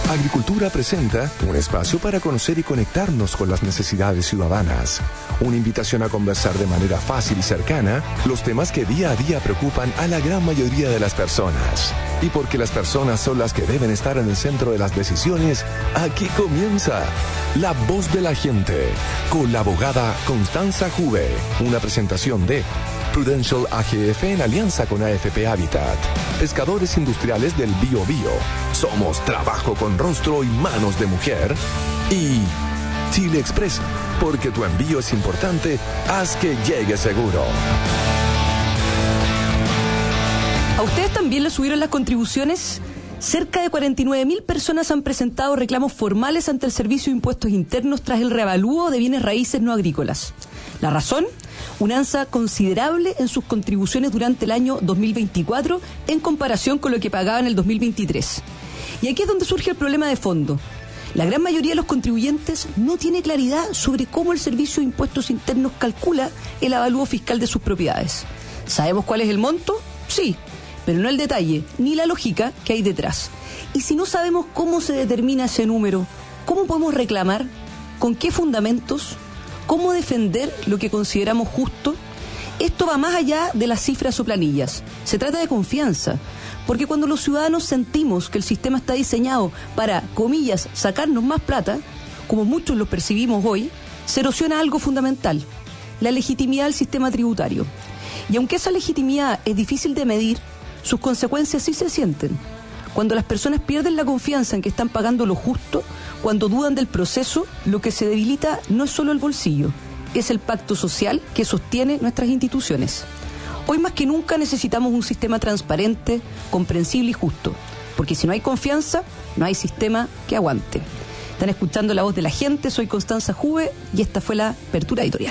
Agricultura presenta un espacio para conocer y conectarnos con las necesidades ciudadanas. Una invitación a conversar de manera fácil y cercana los temas que día a día preocupan a la gran mayoría de las personas. Y porque las personas son las que deben estar en el centro de las decisiones, aquí comienza La Voz de la Gente, con la abogada Constanza Juve. Una presentación de Prudential AGF en alianza con AFP Habitat. Pescadores industriales del Biobío. Somos trabajo con rostro y manos de mujer. Y Chile Express, porque tu envío es importante, haz que llegue seguro. ¿A ustedes también les subieron las contribuciones? Cerca de 49.000 personas han presentado reclamos formales ante el Servicio de Impuestos Internos tras el reavalúo de bienes raíces no agrícolas. ¿La razón? Un alza considerable en sus contribuciones durante el año 2024 en comparación con lo que pagaban en el 2023. Y aquí es donde surge el problema de fondo. La gran mayoría de los contribuyentes no tiene claridad sobre cómo el Servicio de Impuestos Internos calcula el avalúo fiscal de sus propiedades. ¿Sabemos cuál es el monto? Sí, pero no el detalle, ni la lógica que hay detrás. Y si no sabemos cómo se determina ese número, ¿cómo podemos reclamar? ¿Con qué fundamentos? ¿Cómo defender lo que consideramos justo? Esto va más allá de las cifras o planillas. Se trata de confianza, porque cuando los ciudadanos sentimos que el sistema está diseñado para, comillas, sacarnos más plata, como muchos lo percibimos hoy, se erosiona algo fundamental, la legitimidad del sistema tributario. Y aunque esa legitimidad es difícil de medir, sus consecuencias sí se sienten. Cuando las personas pierden la confianza en que están pagando lo justo, cuando dudan del proceso, lo que se debilita no es solo el bolsillo, es el pacto social que sostiene nuestras instituciones. Hoy más que nunca necesitamos un sistema transparente, comprensible y justo, porque si no hay confianza, no hay sistema que aguante. Están escuchando La Voz de la Gente, soy Constanza Juve y esta fue la apertura editorial.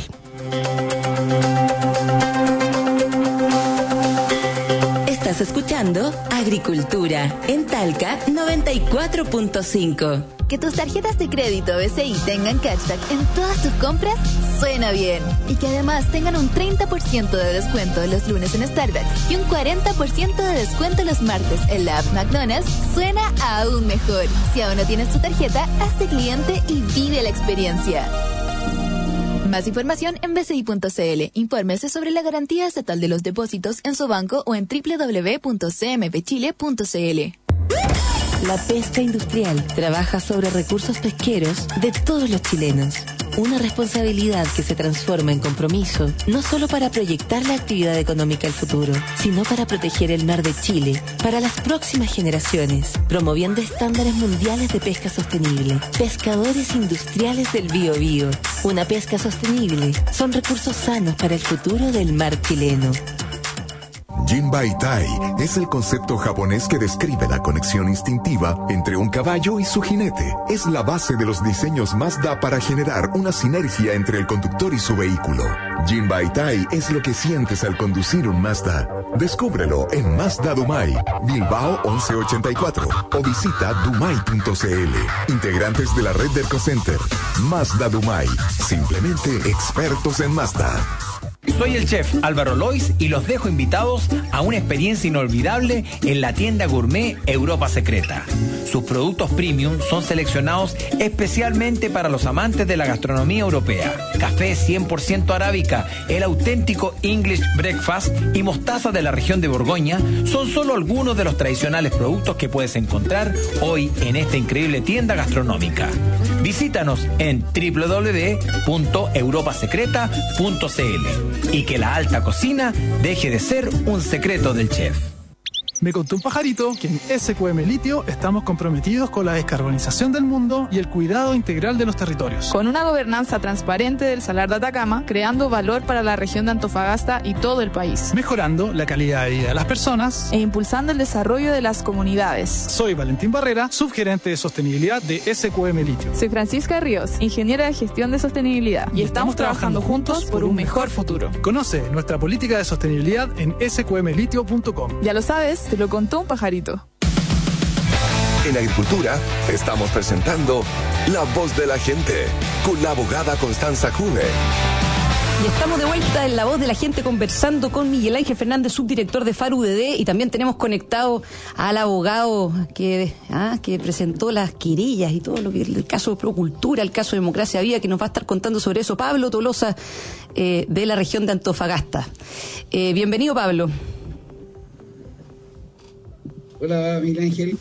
Estás escuchando Agricultura en Talca 94.5. Que tus tarjetas de crédito BCI tengan cashback en todas tus compras suena bien. Y que además tengan un 30% de descuento los lunes en Starbucks y un 40% de descuento los martes en la app McDonald's suena aún mejor. Si aún no tienes tu tarjeta, hazte cliente y vive la experiencia. Más información en bci.cl. Infórmese sobre la garantía estatal de los depósitos en su banco o en www.cmpchile.cl. La pesca industrial trabaja sobre recursos pesqueros de todos los chilenos. Una responsabilidad que se transforma en compromiso, no solo para proyectar la actividad económica al futuro, sino para proteger el mar de Chile para las próximas generaciones, promoviendo estándares mundiales de pesca sostenible. Pescadores industriales del Biobío. Una pesca sostenible son recursos sanos para el futuro del mar chileno. Jinbei-tai es el concepto japonés que describe la conexión instintiva entre un caballo y su jinete. Es la base de los diseños Mazda para generar una sinergia entre el conductor y su vehículo. Jinbei-tai es lo que sientes al conducir un Mazda. Descúbrelo en Mazda Dumai, Bilbao 1184 o visita dumai.cl. Integrantes de la red de Ercocenter. Mazda Dumai, simplemente expertos en Mazda. Soy el chef Álvaro Lois y los dejo invitados a una experiencia inolvidable en la tienda gourmet Europa Secreta. Sus productos premium son seleccionados especialmente para los amantes de la gastronomía europea. Café 100% arábica, el auténtico English Breakfast y mostaza de la región de Borgoña son solo algunos de los tradicionales productos que puedes encontrar hoy en esta increíble tienda gastronómica. Visítanos en www.europasecreta.cl y que la alta cocina deje de ser un secreto del chef. Me contó un pajarito que en SQM Litio estamos comprometidos con la descarbonización del mundo y el cuidado integral de los territorios. Con una gobernanza transparente del Salar de Atacama, creando valor para la región de Antofagasta y todo el país. Mejorando la calidad de vida de las personas. E impulsando el desarrollo de las comunidades. Soy Valentín Barrera, subgerente de sostenibilidad de SQM Litio. Soy Francisca Ríos, ingeniera de gestión de sostenibilidad. Y estamos trabajando juntos por un mejor futuro. Conoce nuestra política de sostenibilidad en sqmlitio.com. Ya lo sabes, te lo contó un pajarito. En Agricultura estamos presentando La Voz de la Gente con la abogada Constanza Juve. Y estamos de vuelta en La Voz de la Gente conversando con Miguel Ángel Fernández, subdirector de FARU-UDD, y también tenemos conectado al abogado que presentó las querellas y todo lo que el caso de Procultura, el caso de Democracia Viva, que nos va a estar contando sobre eso, Pablo Tolosa, de la región de Antofagasta. Bienvenido, Pablo. Hola, Miguel Ángel.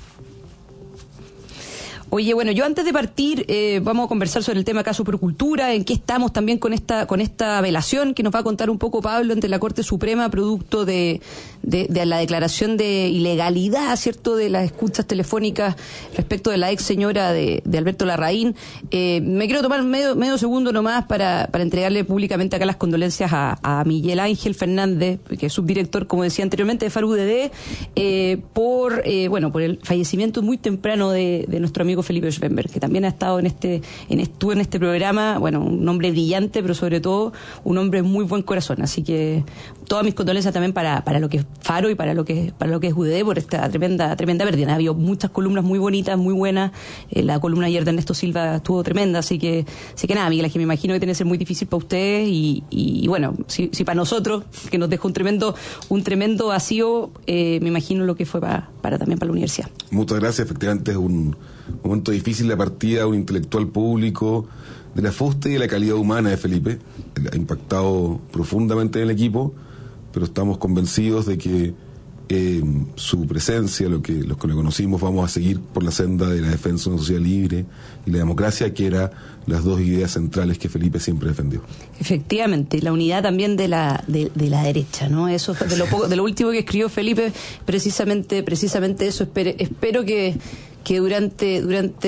Oye, bueno, yo antes de partir vamos a conversar sobre el tema caso Procultura, en qué estamos también con esta apelación que nos va a contar un poco Pablo ante la Corte Suprema, producto de la declaración de ilegalidad, ¿cierto?, de las escuchas telefónicas respecto de la ex señora de Alberto Larraín. Me quiero tomar medio segundo nomás para entregarle públicamente acá las condolencias a Miguel Ángel Fernández, que es subdirector, como decía anteriormente, de FARU-UDD, por el fallecimiento muy temprano de nuestro amigo Felipe Schwember, que también ha estado estuvo en este programa, bueno, un hombre brillante, pero sobre todo un hombre de muy buen corazón. Así que todas mis condolencias también para lo que es Faro y para lo que es UDD por esta tremenda pérdida. Ha habido muchas columnas muy bonitas, muy buenas. La columna ayer de Ernesto Silva estuvo tremenda, así que nada, Miguel, que me imagino que tiene que ser muy difícil para ustedes y bueno, si para nosotros, que nos dejó un tremendo vacío, me imagino lo que fue también para la universidad. Muchas gracias, efectivamente es un momento difícil la partida de un intelectual público, de la fuste y de la calidad humana de Felipe. Ha impactado profundamente en el equipo, pero estamos convencidos de que su presencia, los que lo conocimos, vamos a seguir por la senda de la defensa de una sociedad libre y la democracia, que eran las dos ideas centrales que Felipe siempre defendió. Efectivamente, la unidad también de la derecha, ¿no? Eso fue de lo último que escribió Felipe, precisamente eso. Espero que durante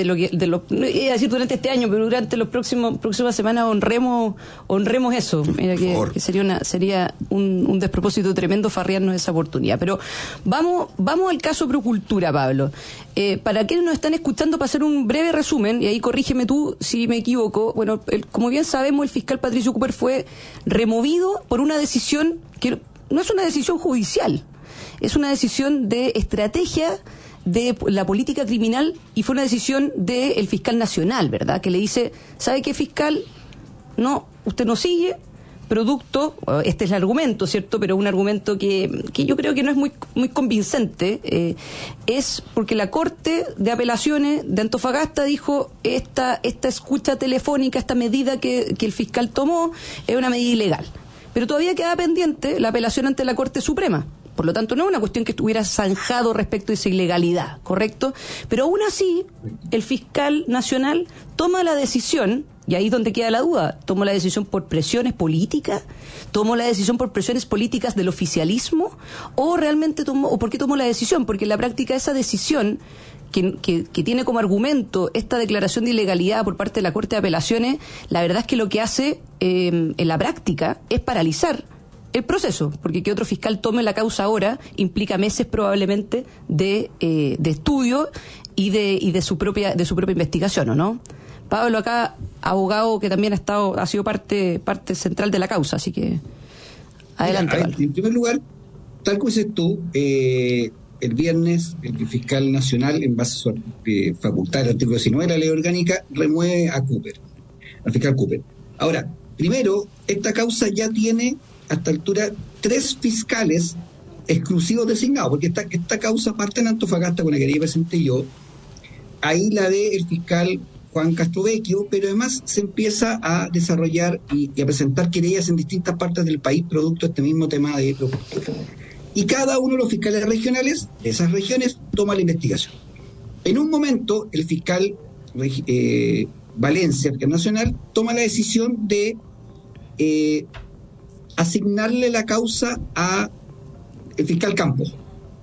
este año, pero durante los próximas semanas honremos eso. Mira que sería un despropósito tremendo farrearnos esa oportunidad. Pero vamos al caso Procultura, Pablo. Para quienes nos están escuchando, para hacer un breve resumen, y ahí corrígeme tú si me equivoco. Bueno, como bien sabemos, el fiscal Patricio Cooper fue removido por una decisión que no es una decisión judicial, es una decisión de estrategia de la política criminal, y fue una decisión del fiscal nacional, ¿verdad?, que le dice: ¿sabe qué, fiscal? No, usted no sigue, producto, este es el argumento, ¿cierto?, pero un argumento que yo creo que no es muy convincente, es porque la Corte de Apelaciones de Antofagasta dijo: esta escucha telefónica, esta medida que el fiscal tomó es una medida ilegal, pero todavía queda pendiente la apelación ante la Corte Suprema. Por lo tanto, no es una cuestión que estuviera zanjado respecto a esa ilegalidad, ¿correcto? Pero aún así, el fiscal nacional toma la decisión, y ahí es donde queda la duda: ¿tomó la decisión por presiones políticas? ¿Tomó la decisión por presiones políticas del oficialismo? ¿O realmente por qué tomó la decisión? Porque en la práctica esa decisión que tiene como argumento esta declaración de ilegalidad por parte de la Corte de Apelaciones, la verdad es que lo que hace en la práctica es paralizar el proceso, porque que otro fiscal tome la causa ahora implica meses probablemente de estudio y de su propia investigación, ¿o no? Pablo, acá, abogado que también ha sido parte central de la causa, así que adelante. Pablo. En primer lugar, tal como dices tú, el viernes el fiscal nacional, en base a su facultad del artículo 19 de la ley orgánica, remueve al fiscal Cooper. Ahora, primero, esta causa ya tiene hasta altura 3 fiscales exclusivos designados, porque esta causa parte en Antofagasta, con la que presenté yo, ahí la de el fiscal Juan Castrovecchio, pero además se empieza a desarrollar y a presentar querellas en distintas partes del país producto de este mismo tema de Procultura. Y cada uno de los fiscales regionales de esas regiones toma la investigación. En un momento, el fiscal Valencia, fiscal nacional, toma la decisión de asignarle la causa a el fiscal Campos.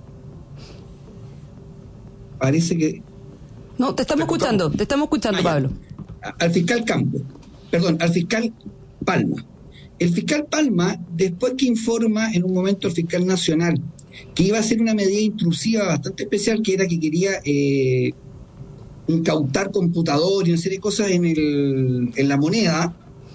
Parece que... No, te estamos escuchando, Pablo. Al fiscal Campos, al fiscal Palma. El fiscal Palma, después que informa en un momento al fiscal nacional que iba a hacer una medida intrusiva bastante especial, que era que quería incautar computador y una serie de cosas en la moneda,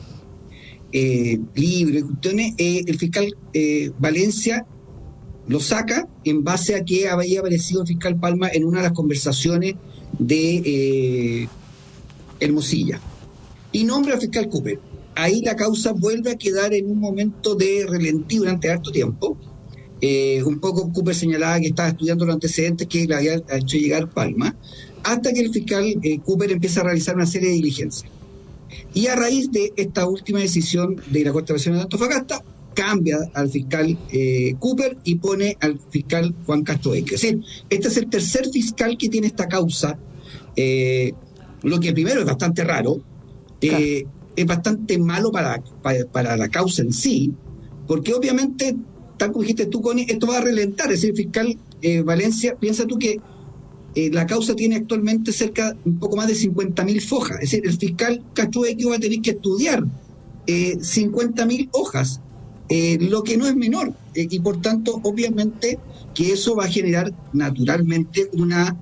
libre, cuestiones, el fiscal Valencia lo saca en base a que había aparecido el fiscal Palma en una de las conversaciones de Hermosilla, y nombra al fiscal Cooper. ahí la causa vuelve a quedar en un momento de relentí durante harto tiempo. Un poco Cooper señalaba que estaba estudiando los antecedentes que le había hecho llegar Palma, hasta que el fiscal Cooper empieza a realizar una serie de diligencias. Y a raíz de esta última decisión de la Corte de Apelaciones de Antofagasta, cambia al fiscal Cooper y pone al fiscal Juan Castro Vecchio. Es decir, este es el tercer fiscal que tiene esta causa, lo que primero es bastante raro, es bastante malo para la causa en sí, porque obviamente, tal como dijiste tú, Connie, esto va a relentar. Es decir, el fiscal Valencia, piensa tú que la causa tiene actualmente un poco más de 50.000 fojas. Es decir, el fiscal Castro Vecchio va a tener que estudiar 50.000 hojas, lo que no es menor, y por tanto, obviamente, que eso va a generar naturalmente una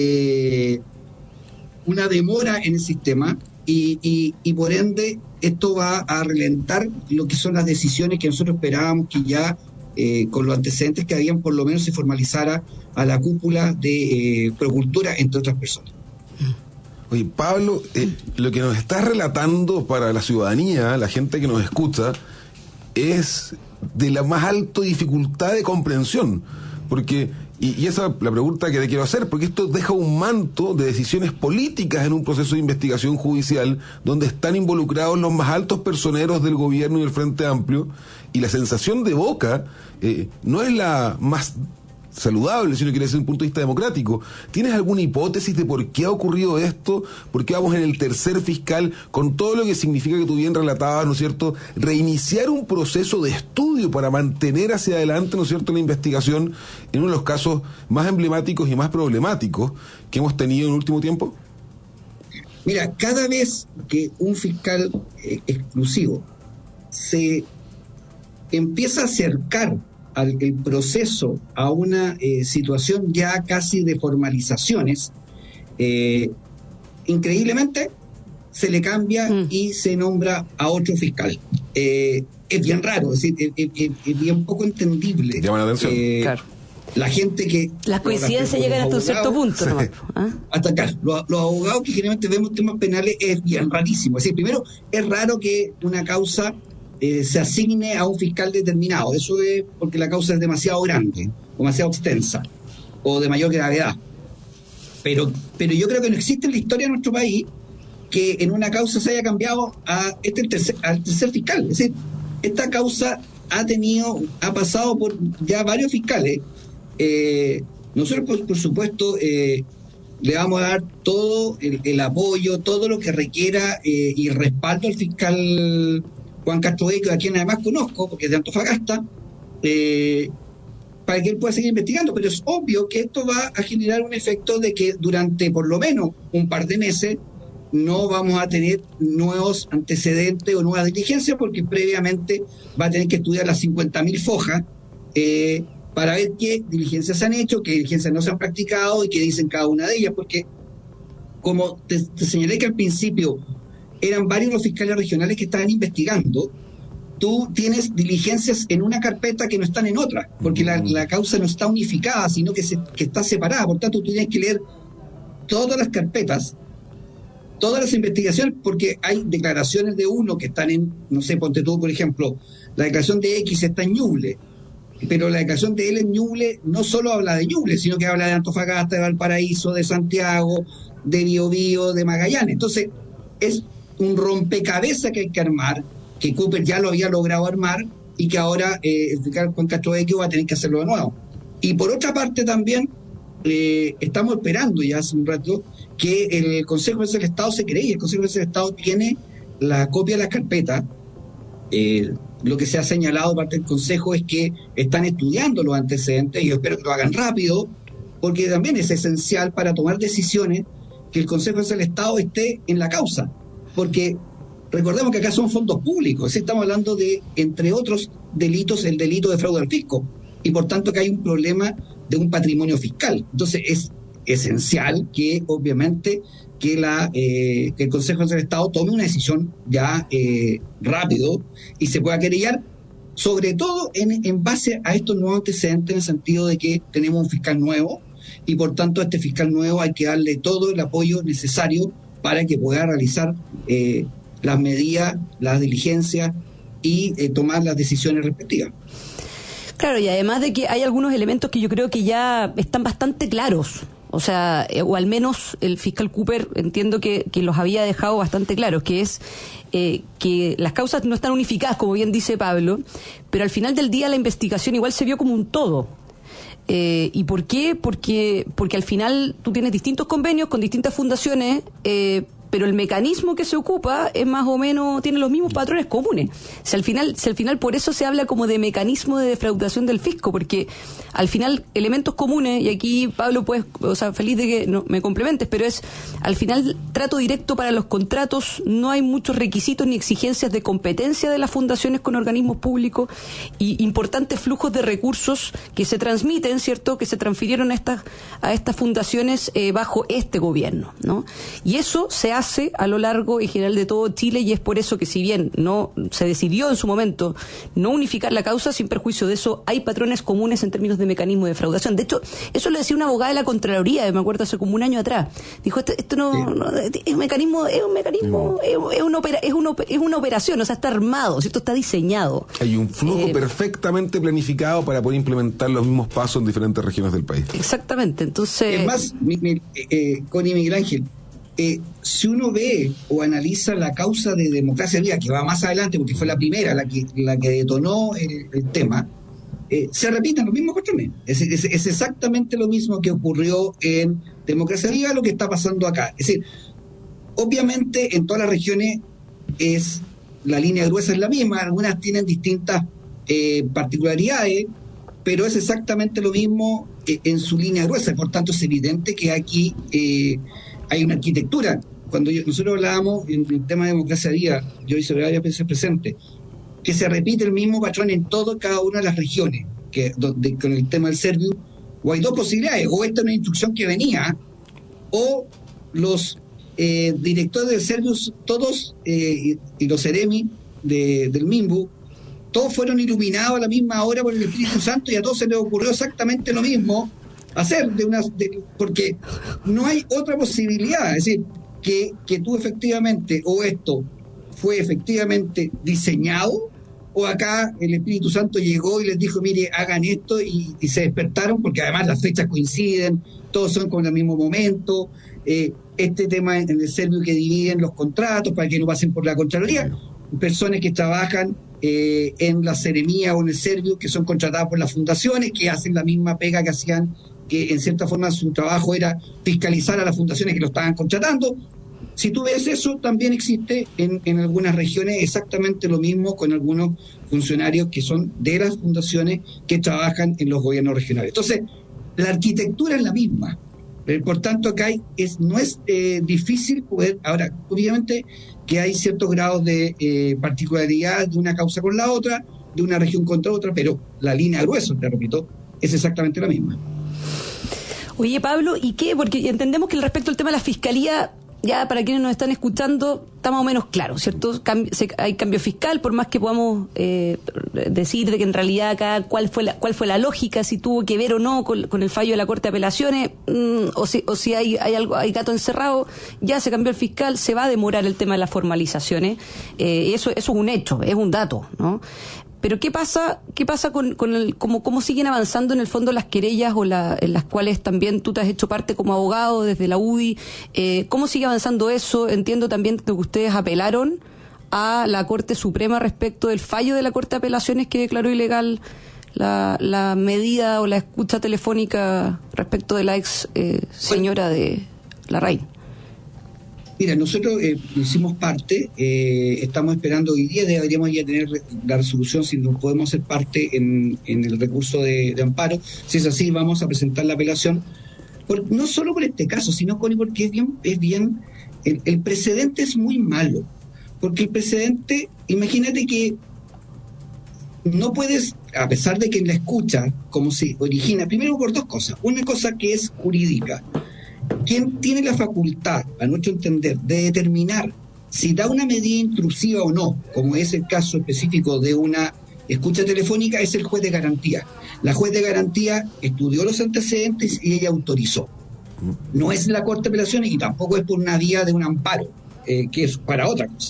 demora en el sistema, y por ende esto va a relentar lo que son las decisiones que nosotros esperábamos que ya con los antecedentes que habían, por lo menos se formalizara a la cúpula de Procultura, entre otras personas. Oye, Pablo, lo que nos estás relatando para la ciudadanía, la gente que nos escucha, es de la más alta dificultad de comprensión, porque, y esa es la pregunta que te quiero hacer, porque esto deja un manto de decisiones políticas en un proceso de investigación judicial donde están involucrados los más altos personeros del gobierno y del Frente Amplio, y la sensación de boca no es la más saludable, si uno quiere desde un punto de vista democrático. ¿Tienes alguna hipótesis de por qué ha ocurrido esto? ¿Por qué vamos en el tercer fiscal, con todo lo que significa que tú bien relatabas, ¿no es cierto?, reiniciar un proceso de estudio para mantener hacia adelante, ¿no es cierto?, la investigación en uno de los casos más emblemáticos y más problemáticos que hemos tenido en el último tiempo? Mira, cada vez que un fiscal exclusivo se empieza a acercar el proceso a una situación ya casi de formalizaciones, increíblemente se le cambia y se nombra a otro fiscal. Es bien raro, es decir, es bien poco entendible. Llama la atención. Claro. La gente que... Las coincidencias llegan hasta un cierto punto, ¿no? Hasta acá. Los abogados que generalmente vemos temas penales es bien rarísimo. Es decir, primero, es raro que una causa se asigne a un fiscal determinado. Eso es porque la causa es demasiado grande, o demasiado extensa, o de mayor gravedad. Pero yo creo que no existe en la historia de nuestro país que en una causa se haya cambiado al tercer fiscal. Es decir, esta causa ha pasado por ya varios fiscales. Nosotros, por supuesto, le vamos a dar todo el apoyo, todo lo que requiera y respaldo al fiscal Juan Castro Vecchio, a quien además conozco, porque es de Antofagasta, para que él pueda seguir investigando. Pero es obvio que esto va a generar un efecto de que durante por lo menos un par de meses no vamos a tener nuevos antecedentes o nuevas diligencias, porque previamente va a tener que estudiar las 50.000 fojas para ver qué diligencias se han hecho, qué diligencias no se han practicado y qué dicen cada una de ellas, porque como te señalé que al principio eran varios los fiscales regionales que estaban investigando, tú tienes diligencias en una carpeta que no están en otra, porque la causa no está unificada, sino que está separada. Por tanto, tú tienes que leer todas las carpetas, todas las investigaciones, porque hay declaraciones de uno que están en, no sé, ponte tú, por ejemplo, la declaración de X está en Ñuble, pero la declaración de él en Ñuble no solo habla de Ñuble, sino que habla de Antofagasta, de Valparaíso, de Santiago, de Biobío, de Magallanes. Entonces, es un rompecabezas que hay que armar, que Cooper ya lo había logrado armar y que ahora el fiscal Juan Castro Vecchio va a tener que hacerlo de nuevo. Y por otra parte también estamos esperando ya hace un rato que el Consejo de Defensa del Estado se cree, y el Consejo de Defensa del Estado tiene la copia de las carpetas. Lo que se ha señalado parte del Consejo es que están estudiando los antecedentes, y yo espero que lo hagan rápido, porque también es esencial para tomar decisiones que el Consejo de Defensa del Estado esté en la causa. Porque recordemos que acá son fondos públicos, estamos hablando de, entre otros delitos, el delito de fraude al fisco, y por tanto que hay un problema de un patrimonio fiscal. Entonces es esencial que obviamente que el Consejo del Estado tome una decisión ya rápido y se pueda querellar, sobre todo en base a estos nuevos antecedentes, en el sentido de que tenemos un fiscal nuevo y por tanto a este fiscal nuevo hay que darle todo el apoyo necesario para que pueda realizar las medidas, las diligencias y tomar las decisiones respectivas. Claro, y además de que hay algunos elementos que yo creo que ya están bastante claros. O sea, o al menos el fiscal Cooper entiendo que los había dejado bastante claros, que es que las causas no están unificadas, como bien dice Pablo, pero al final del día la investigación igual se vio como un todo. ¿Y por qué? Porque al final tú tienes distintos convenios con distintas fundaciones, pero el mecanismo que se ocupa es más o menos, tiene los mismos patrones comunes. Si al final por eso se habla como de mecanismo de defraudación del fisco, porque al final elementos comunes, y aquí Pablo pues, o sea, feliz de que no, me complementes, pero es al final trato directo para los contratos, no hay muchos requisitos ni exigencias de competencia de las fundaciones con organismos públicos y importantes flujos de recursos que se transmiten, ¿cierto?, que se transfirieron a estas fundaciones bajo este gobierno, ¿no? Y eso se hace a lo largo y general de todo Chile, y es por eso que si bien no se decidió en su momento no unificar la causa, sin perjuicio de eso hay patrones comunes en términos de mecanismo de defraudación. De hecho, eso lo decía una abogada de la Contraloría, me acuerdo hace como un año atrás. Dijo, esto no es un mecanismo, es una operación, o sea, está armado, ¿cierto? Está diseñado. Hay un flujo perfectamente planificado para poder implementar los mismos pasos en diferentes regiones del país. Exactamente, entonces... Es más, Connie, Miguel Ángel, si uno ve o analiza la causa de Democracia Viva, que va más adelante porque fue la primera, la que detonó el tema, se repiten los mismos patrones. Es exactamente lo mismo que ocurrió en Democracia Viva, lo que está pasando acá. Es decir, obviamente en todas las regiones la línea gruesa es la misma, algunas tienen distintas particularidades, pero es exactamente lo mismo en su línea gruesa. Por tanto, es evidente que aquí hay una arquitectura. Cuando nosotros hablábamos en el tema de Democracia Viva, yo hice varias veces presente, que se repite el mismo patrón en cada una de las regiones, donde con el tema del Servius, o hay dos posibilidades, o esta es una instrucción que venía, o los directores del Servius, todos, y los Ceremi del MIMBU, todos fueron iluminados a la misma hora por el Espíritu Santo, y a todos se les ocurrió exactamente lo mismo hacer, porque no hay otra posibilidad. Es decir, que tú efectivamente, o esto fue efectivamente diseñado, o acá el Espíritu Santo llegó y les dijo, mire, hagan esto, y se despertaron, porque además las fechas coinciden, todos son con el mismo momento, este tema en el Servio que dividen los contratos para que no pasen por la Contraloría, personas que trabajan en la Seremía o en el Servio, que son contratadas por las fundaciones, que hacen la misma pega que hacían, que en cierta forma su trabajo era fiscalizar a las fundaciones que lo estaban contratando. Si tú ves eso, también existe en algunas regiones exactamente lo mismo con algunos funcionarios que son de las fundaciones que trabajan en los gobiernos regionales. Entonces, la arquitectura es la misma. Por tanto, acá no es difícil poder... Ahora, obviamente que hay ciertos grados de particularidad de una causa con la otra, de una región contra otra, pero la línea gruesa, te repito, es exactamente la misma. Oye, Pablo, ¿y qué? Porque entendemos que respecto al tema de la fiscalía, ya para quienes nos están escuchando, está más o menos claro, ¿cierto? Hay cambio fiscal, por más que podamos decir de que en realidad acá cuál fue la lógica, si tuvo que ver o no con el fallo de la Corte de Apelaciones, o si hay gato encerrado, ya se cambió el fiscal, se va a demorar el tema de las formalizaciones. Eso es un hecho, es un dato, ¿no? Pero ¿qué pasa con cómo siguen avanzando en el fondo las querellas en las cuales también tú te has hecho parte como abogado desde la UDI? ¿Cómo sigue avanzando eso? Entiendo también que ustedes apelaron a la Corte Suprema respecto del fallo de la Corte de Apelaciones que declaró ilegal la medida o la escucha telefónica respecto de la ex señora de Larraín. Mira, nosotros hicimos parte, estamos esperando hoy día, deberíamos ya tener la resolución si nos podemos hacer parte en el recurso de amparo. Si es así, vamos a presentar la apelación, no solo por este caso, sino porque es bien el precedente es muy malo, porque el precedente, imagínate que no puedes, a pesar de que en la escucha, como se origina, primero por dos cosas, una cosa que es jurídica. ¿Quién tiene la facultad, a nuestro entender, de determinar si da una medida intrusiva o no, como es el caso específico de una escucha telefónica? Es el juez de garantía. La juez de garantía estudió los antecedentes y ella autorizó. No es la Corte de Apelaciones y tampoco es por una vía de un amparo, que es para otra cosa.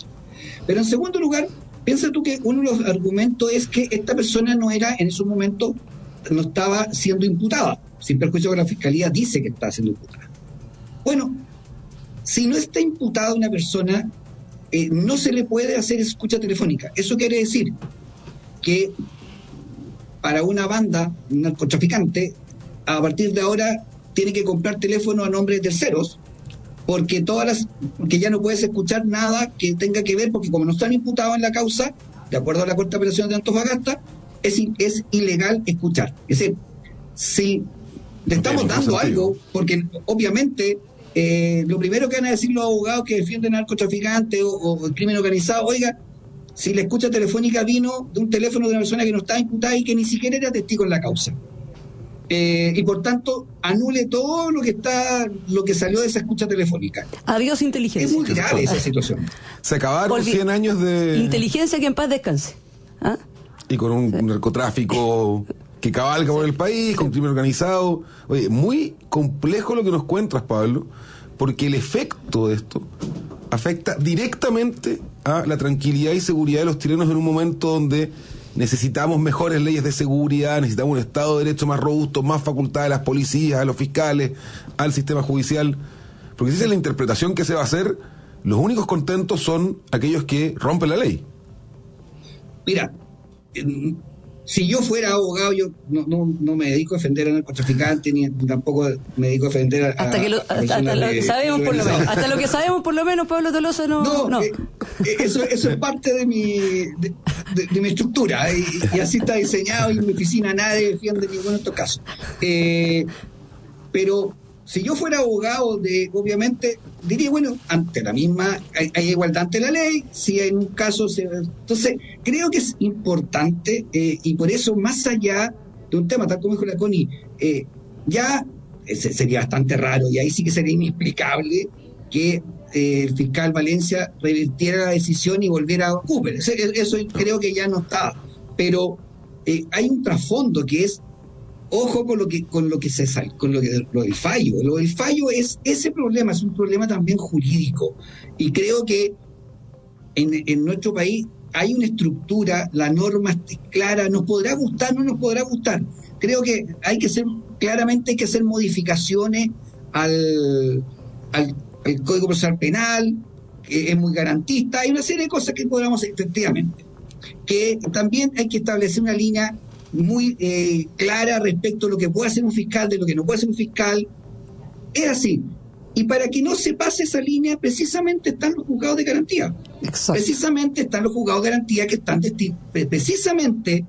Pero en segundo lugar, piensa tú que uno de los argumentos es que esta persona no era, en esos momentos, no estaba siendo imputada, sin perjuicio que la Fiscalía dice que está siendo imputada. Bueno, si no está imputada una persona, no se le puede hacer escucha telefónica. Eso quiere decir que para una banda, un narcotraficante, a partir de ahora tiene que comprar teléfono a nombre de terceros, porque que ya no puedes escuchar nada que tenga que ver, porque como no están imputados en la causa, de acuerdo a la Corte de Apelaciones de Antofagasta, es ilegal escuchar. Es decir, si le estamos dando algo, porque obviamente lo primero que van a decir los abogados que defienden narcotraficantes o el crimen organizado, oiga, si la escucha telefónica vino de un teléfono de una persona que no estaba imputada y que ni siquiera era testigo en la causa. Y por tanto, anule todo lo que salió de esa escucha telefónica. Adiós inteligencia. Es muy grave esa situación. Se acabaron 100 años de... Inteligencia que en paz descanse. ¿Ah? Y con un narcotráfico que cabalga por el país, con crimen organizado. Oye, muy complejo lo que nos cuentas, Pablo, porque el efecto de esto afecta directamente a la tranquilidad y seguridad de los chilenos en un momento donde necesitamos mejores leyes de seguridad, necesitamos un Estado de Derecho más robusto, más facultades a las policías, a los fiscales, al sistema judicial. Porque si esa es la interpretación que se va a hacer, los únicos contentos son aquellos que rompen la ley. Mira, si yo fuera abogado, yo no me dedico a defender a narcotraficantes, ni tampoco me dedico a defender a hasta lo que sabemos por lo menos. Hasta lo que sabemos por lo menos, Pablo Tolosa no. Eso es parte de mi estructura, y así está diseñado, y en mi oficina nadie defiende ninguno de estos casos. Pero si yo fuera abogado, obviamente diría, bueno, ante la misma, hay igualdad ante la ley, si en un caso entonces, creo que es importante, y por eso, más allá de un tema, tal como dijo la Connie, ya sería bastante raro, y ahí sí que sería inexplicable que el fiscal Valencia revirtiera la decisión y volviera a Cooper. Eso creo que ya no está. Pero hay un trasfondo que es, ojo con lo del fallo. Lo del fallo ese problema es un problema también jurídico. Y creo que en nuestro país hay una estructura, la norma es clara, nos podrá gustar, no nos podrá gustar. Creo que hay que hacer modificaciones al Código Procesal Penal, que es muy garantista. Hay una serie de cosas que podamos, efectivamente, que también hay que establecer una línea muy clara respecto a lo que puede hacer un fiscal, de lo que no puede hacer un fiscal. Es así. Y para que no se pase esa línea, precisamente están los juzgados de garantía. Exacto. Precisamente están los juzgados de garantía que están precisamente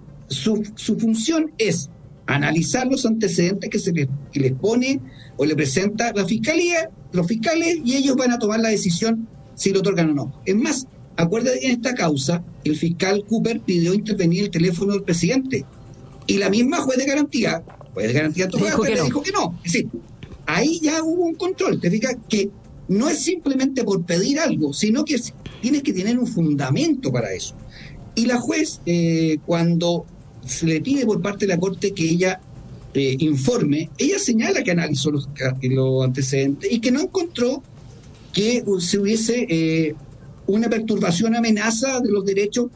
su función es analizar los antecedentes que les pone o le presenta la fiscalía, los fiscales, y ellos van a tomar la decisión si lo otorgan o no. Es más, acuérdate, en esta causa, el fiscal Cooper pidió intervenir el teléfono del presidente, y la misma juez de garantía le dijo que no. Es decir, ahí ya hubo un control. Te fijas que no es simplemente por pedir algo, sino que tienes que tener un fundamento para eso. Y la juez, cuando se le pide por parte de la Corte que ella informe, ella señala que analizó los antecedentes y que no encontró que se hubiese una perturbación, amenaza de los derechos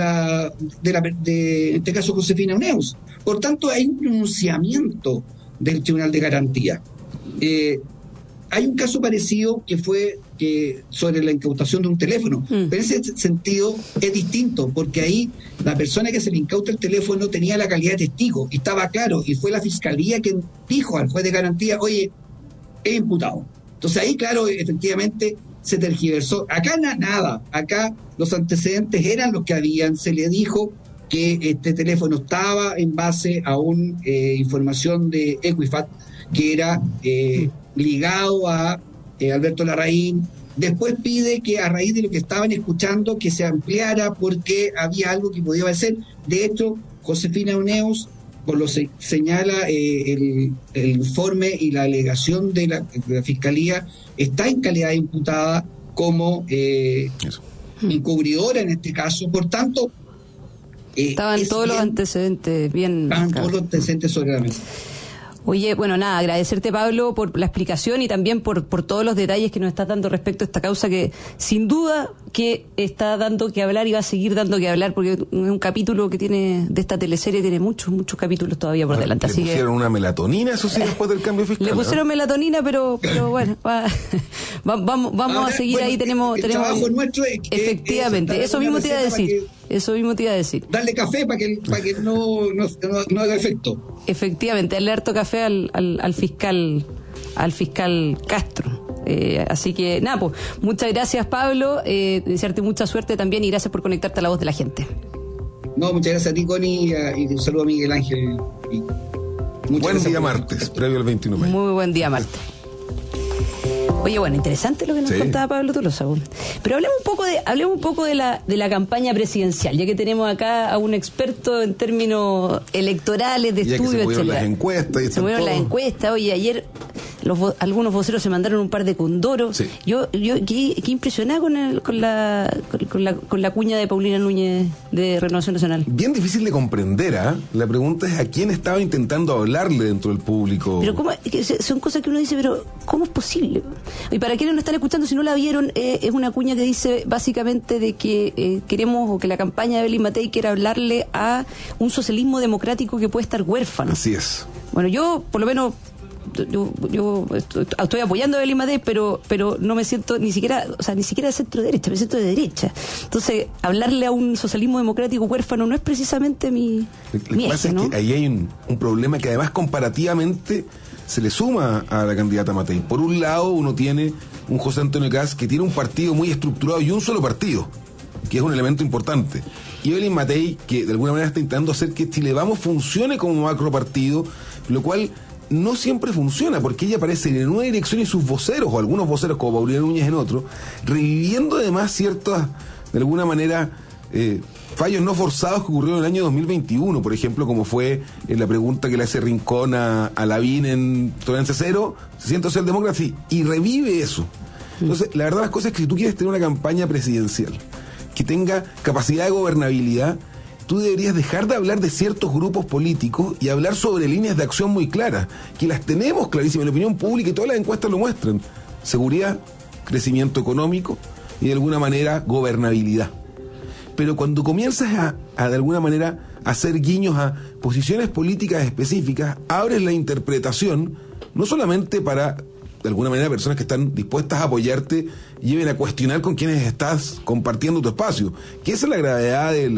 de en este caso, Josefina Uneus. Por tanto, hay un pronunciamiento del Tribunal de Garantía. Hay un caso parecido que fue sobre la incautación de un teléfono, pero en ese sentido es distinto, porque ahí la persona que se le incauta el teléfono tenía la calidad de testigo, y estaba claro, y fue la fiscalía quien dijo al juez de garantía, oye, es imputado. Entonces ahí, claro, efectivamente se tergiversó. Acá nada, acá los antecedentes eran los que habían, se le dijo que este teléfono estaba en base a una información de Equifax que era ligado a Alberto Larraín. Después pide que a raíz de lo que estaban escuchando que se ampliara porque había algo que podía ser. De hecho, Josefina Uneus, por lo que señala el informe y la alegación de la Fiscalía, está en calidad de imputada como encubridora en este caso. Por tanto, estaban todos los antecedentes bien. Estaban todos los antecedentes sobre la mesa. Oye, bueno, nada, agradecerte, Pablo, por la explicación y también por todos los detalles que nos estás dando respecto a esta causa que sin duda que está dando que hablar y va a seguir dando que hablar, porque es un capítulo que tiene de esta teleserie, tiene muchos capítulos todavía por delante. Le pusieron una melatonina, eso sí, después del cambio fiscal. Le pusieron melatonina, pero bueno, vamos ahora, a seguir ahí, tenemos trabajo nuestro efectivamente, eso mismo te iba a decir. Eso mismo te iba a decir. Darle café para que no haga efecto. Efectivamente, darle harto café al fiscal Castro. Así que, nada, pues, muchas gracias, Pablo. Desearte mucha suerte también y gracias por conectarte a La Voz de la Gente. No, muchas gracias a ti, Connie, y un saludo a Miguel Ángel. Buen día martes, previo al 21 de mayo. Muy buen día martes. Oye, bueno, interesante lo que nos contaba Pablo Tolosa. Pero hablemos un poco de la campaña presidencial, ya que tenemos acá a un experto en términos electorales, de estudio, etcétera. Se movieron las encuestas. Oye, ayer algunos voceros se mandaron un par de condoros. Sí. Yo qué impresionada con la cuña de Paulina Núñez de Renovación Nacional. Bien difícil de comprender, ¿ah? La pregunta es a quién estaba intentando hablarle dentro del público. Pero ¿cómo? Son cosas que uno dice, pero ¿cómo es posible? Y para quienes no están escuchando, si no la vieron, es una cuña que dice básicamente de que queremos, o que la campaña de Evelyn Matei quiere hablarle a un socialismo democrático que puede estar huérfano. Así es. Bueno, yo por lo menos yo estoy apoyando a Evelyn Matei, pero no me siento ni siquiera de centro derecha, me siento de derecha. Entonces, hablarle a un socialismo democrático huérfano no es precisamente mi Lo que pasa es que ahí hay un problema que además comparativamente se le suma a la candidata Matei. Por un lado, uno tiene un José Antonio Kast que tiene un partido muy estructurado y un solo partido, que es un elemento importante. Y Evelyn Matei, que de alguna manera está intentando hacer que Chile Vamos funcione como macro partido, lo cual no siempre funciona, porque ella aparece en una dirección y sus voceros, o algunos voceros como Paulina Núñez en otro, reviviendo además ciertas, de alguna manera, fallos no forzados que ocurrieron en el año 2021, por ejemplo, como fue en la pregunta que le hace Rincón a Lavín en Tolerancia Cero, se siente socialdemócrata, y revive eso. Entonces, la verdad las cosas es que si tú quieres tener una campaña presidencial que tenga capacidad de gobernabilidad, tú deberías dejar de hablar de ciertos grupos políticos y hablar sobre líneas de acción muy claras, que las tenemos clarísimas en la opinión pública y todas las encuestas lo muestran. Seguridad, crecimiento económico y de alguna manera gobernabilidad. Pero cuando comienzas a de alguna manera hacer guiños a posiciones políticas específicas, abres la interpretación no solamente para de alguna manera personas que están dispuestas a apoyarte lleven a cuestionar con quienes estás compartiendo tu espacio, que esa es la gravedad de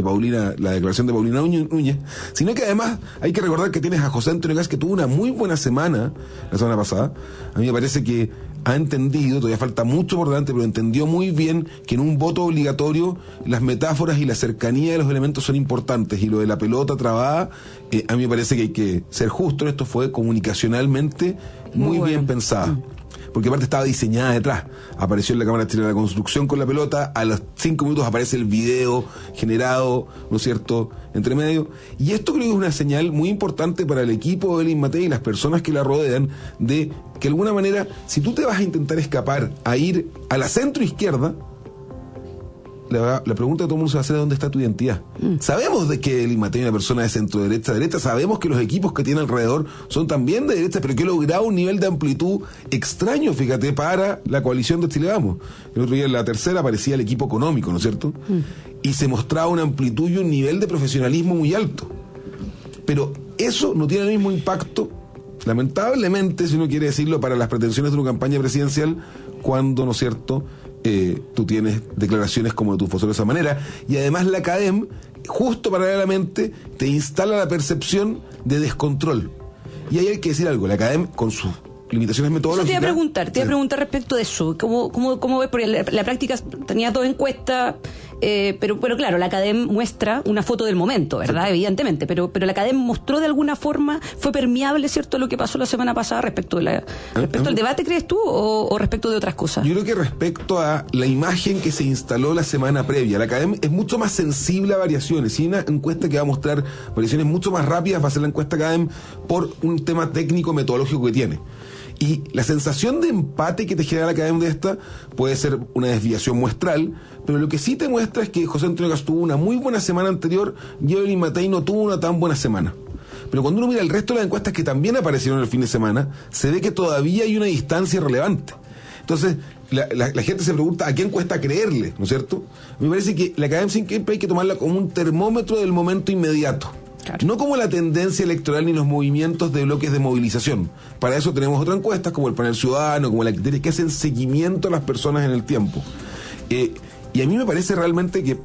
la declaración de Paulina Núñez, sino que además hay que recordar que tienes a José Antonio Kast, que tuvo una muy buena semana la semana pasada. A mí me parece que ha entendido, todavía falta mucho por delante, pero entendió muy bien que en un voto obligatorio las metáforas y la cercanía de los elementos son importantes, y lo de la pelota trabada, a mí me parece que hay que ser justo en esto, fue comunicacionalmente muy bien pensada, porque aparte estaba diseñada detrás. Apareció en la Cámara Chilena de la Construcción con la pelota, a los 5 minutos aparece el video generado, ¿no es cierto?, entre medio, y esto creo que es una señal muy importante para el equipo de Evelyn Matei y las personas que la rodean, de que de alguna manera, si tú te vas a intentar escapar a ir a la centro izquierda, la pregunta que todo el mundo se va a hacer es ¿dónde está tu identidad? Sabemos de que Evelyn Matei es una persona de centro derecha, sabemos que los equipos que tiene alrededor son también de derecha, pero que ha logrado un nivel de amplitud extraño, fíjate, para la coalición de Chile Vamos. El otro día en la tercera aparecía el equipo económico, ¿no es cierto? Y se mostraba una amplitud y un nivel de profesionalismo muy alto. Pero eso no tiene el mismo impacto, lamentablemente, si uno quiere decirlo, para las pretensiones de una campaña presidencial, cuando, ¿no es cierto?, tú tienes declaraciones como de tus voceros de esa manera, y además la CADEM, justo paralelamente, te instala la percepción de descontrol. Y ahí hay que decir algo, la CADEM, con sus limitaciones metodológicas... Eso te iba a preguntar respecto de eso, ¿cómo ves? Porque la práctica tenía 2 encuestas, pero claro, la CADEM muestra una foto del momento, ¿verdad? Sí. Evidentemente, pero la CADEM mostró de alguna forma, fue permeable, ¿cierto?, lo que pasó la semana pasada respecto al debate, ¿crees tú? O respecto de otras cosas. Yo creo que respecto a la imagen que se instaló la semana previa, la CADEM es mucho más sensible a variaciones. Si hay una encuesta que va a mostrar variaciones mucho más rápidas, va a ser la encuesta CADEM por un tema técnico metodológico que tiene. Y la sensación de empate que te genera la CADEM de esta puede ser una desviación muestral, pero lo que sí te muestra es que José Antonio Kast tuvo una muy buena semana anterior y Evelyn Matei no tuvo una tan buena semana. Pero cuando uno mira el resto de las encuestas que también aparecieron el fin de semana, se ve que todavía hay una distancia relevante. Entonces, la gente se pregunta a quién cuesta creerle, ¿no es cierto? Me parece que la Academia siempre hay que tomarla como un termómetro del momento inmediato. Claro. No como la tendencia electoral ni los movimientos de bloques de movilización. Para eso tenemos otras encuestas como el Panel Ciudadano, como la Criteria, que hacen seguimiento a las personas en el tiempo. Y a mí me parece realmente que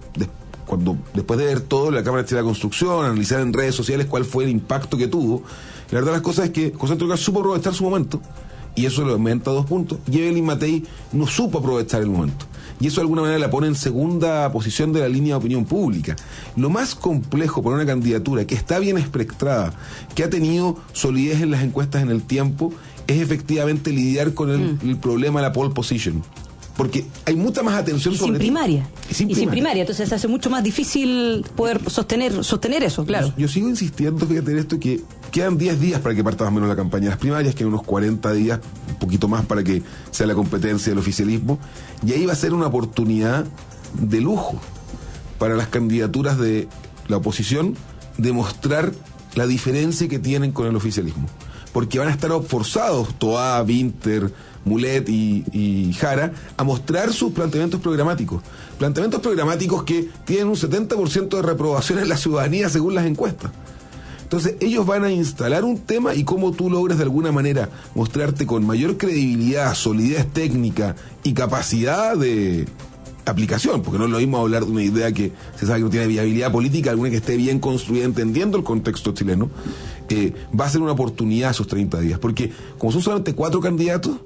después de ver todo la Cámara de la Construcción, analizar en redes sociales cuál fue el impacto que tuvo, la verdad de las cosas es que José Antonio Caz supo aprovechar su momento, y eso lo aumenta 2 puntos, y Evelyn Matei no supo aprovechar el momento. Y eso de alguna manera la pone en segunda posición de la línea de opinión pública. Lo más complejo para una candidatura que está bien espectrada, que ha tenido solidez en las encuestas en el tiempo, es efectivamente lidiar con el problema de la pole position. Porque hay mucha más atención sobre primaria. Y sin primaria, entonces se hace mucho más difícil poder sostener eso, claro. Yo sigo insistiendo, fíjate en esto, que quedan 10 días para que parta más o menos la campaña de las primarias, quedan unos 40 días, un poquito más para que sea la competencia del oficialismo, y ahí va a ser una oportunidad de lujo para las candidaturas de la oposición de mostrar la diferencia que tienen con el oficialismo. Porque van a estar forzados, Toá, Winter, Mulet y Jara, a mostrar sus planteamientos programáticos. Planteamientos programáticos que tienen un 70% de reprobación en la ciudadanía según las encuestas. Entonces ellos van a instalar un tema, y cómo tú logres de alguna manera mostrarte con mayor credibilidad, solidez técnica y capacidad de aplicación, porque no es lo mismo hablar de una idea que se sabe que no tiene viabilidad política, alguna que esté bien construida entendiendo el contexto chileno, va a ser una oportunidad esos 30 días, porque como son solamente 4 candidatos,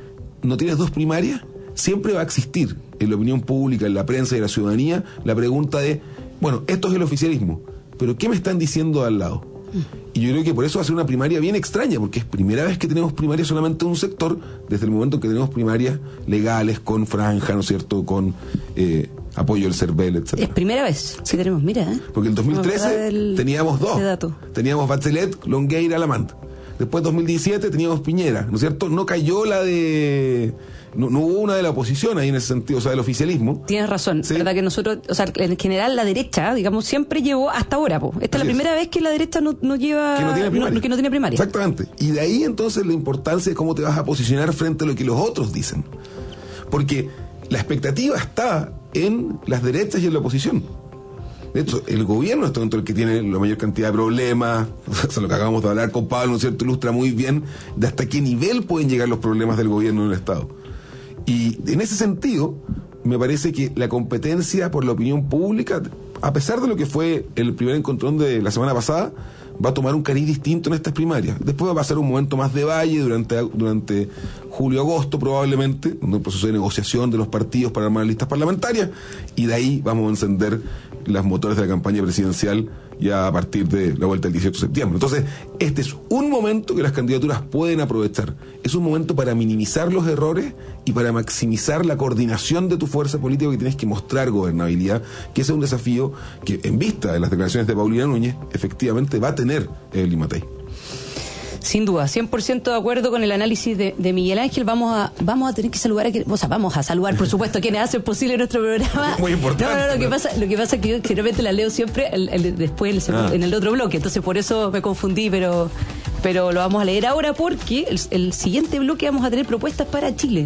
no tienes 2 primarias, siempre va a existir en la opinión pública, en la prensa y en la ciudadanía la pregunta de, bueno, esto es el oficialismo, pero ¿qué me están diciendo al lado? Y yo creo que por eso va a ser una primaria bien extraña, porque es primera vez que tenemos primarias solamente en un sector, desde el momento que tenemos primarias legales, con franja, ¿no es cierto?, con apoyo del CERVEL, etc. Es primera vez que tenemos, mira. Porque en 2013 teníamos 2. Teníamos Bachelet, Longueira, Alamant. Después 2017 teníamos Piñera, ¿no es cierto? No cayó la de... No hubo una de la oposición ahí en ese sentido, o sea, del oficialismo. Tienes razón, ¿sí? Verdad que nosotros, o sea, en general la derecha, digamos, siempre llevó hasta ahora, po. Esta es la primera vez que la derecha no lleva... Que no tiene primaria. Exactamente. Y de ahí entonces la importancia de cómo te vas a posicionar frente a lo que los otros dicen. Porque la expectativa está en las derechas y en la oposición. De hecho, el gobierno es el que tiene la mayor cantidad de problemas, o sea, lo que acabamos de hablar con Pablo, ¿no es cierto?, ilustra muy bien de hasta qué nivel pueden llegar los problemas del gobierno en el Estado. Y en ese sentido, me parece que la competencia por la opinión pública, a pesar de lo que fue el primer encontrón de la semana pasada, va a tomar un cariz distinto en estas primarias. Después va a pasar un momento más de valle durante julio-agosto probablemente, un proceso de negociación de los partidos para armar listas parlamentarias, y de ahí vamos a encender las motores de la campaña presidencial ya a partir de la vuelta del 18 de septiembre. Entonces, este es un momento que las candidaturas pueden aprovechar. Es un momento para minimizar los errores y para maximizar la coordinación de tu fuerza política, que tienes que mostrar gobernabilidad, que ese es un desafío que, en vista de las declaraciones de Paulina Núñez, efectivamente va a tener Evelyn Matei. Sin duda, 100% de acuerdo con el análisis de Miguel Ángel. Vamos a tener que saludar vamos a saludar, por supuesto, a quienes hacen posible nuestro programa. Muy importante. No, lo que pasa es que yo generalmente la leo siempre después en el otro bloque, entonces por eso me confundí, pero lo vamos a leer ahora, porque el siguiente bloque vamos a tener propuestas para Chile.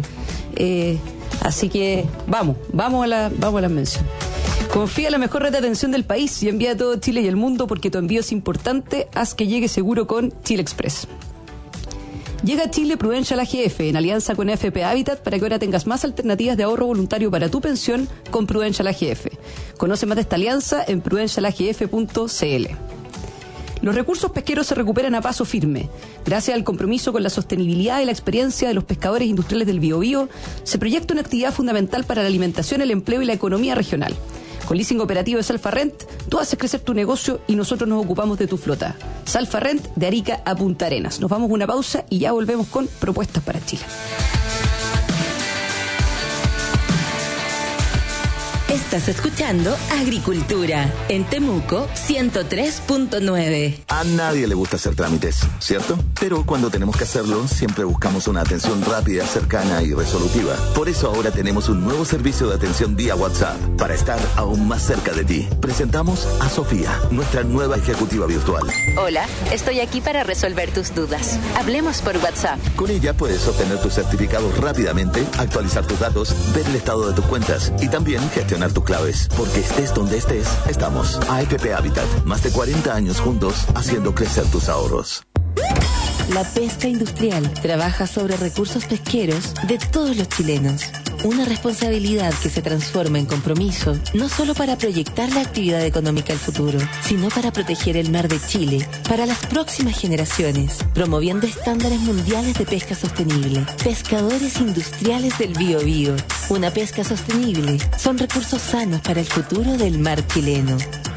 Así que vamos a las menciones. Confía en la mejor red de atención del país y envía a todo Chile y el mundo, porque tu envío es importante. Haz que llegue seguro con Chile Express. Llega a Chile Prudential AGF en alianza con AFP Habitat para que ahora tengas más alternativas de ahorro voluntario para tu pensión con Prudential AGF. Conoce más de esta alianza en prudentialagf.cl. Los recursos pesqueros se recuperan a paso firme. Gracias al compromiso con la sostenibilidad y la experiencia de los pescadores industriales del Biobío, se proyecta una actividad fundamental para la alimentación, el empleo y la economía regional. Con leasing operativo de Salfa Rent, tú haces crecer tu negocio y nosotros nos ocupamos de tu flota. Salfa Rent, de Arica a Punta Arenas. Nos vamos a una pausa y ya volvemos con propuestas para Chile. Estás escuchando Agricultura en Temuco 103.9. A nadie le gusta hacer trámites, ¿cierto? Pero cuando tenemos que hacerlo, siempre buscamos una atención rápida, cercana y resolutiva. Por eso ahora tenemos un nuevo servicio de atención vía WhatsApp para estar aún más cerca de ti. Presentamos a Sofía, nuestra nueva ejecutiva virtual. Hola, estoy aquí para resolver tus dudas. Hablemos por WhatsApp. Con ella puedes obtener tus certificados rápidamente, actualizar tus datos, ver el estado de tus cuentas y también gestionar tus claves. Porque estés donde estés, estamos. AFP Habitat, más de 40 años juntos haciendo crecer tus ahorros. La pesca industrial trabaja sobre recursos pesqueros de todos los chilenos. Una responsabilidad que se transforma en compromiso, no solo para proyectar la actividad económica al futuro, sino para proteger el mar de Chile para las próximas generaciones, promoviendo estándares mundiales de pesca sostenible. Pescadores industriales del Biobío. Una pesca sostenible son recursos sanos para el futuro del mar chileno.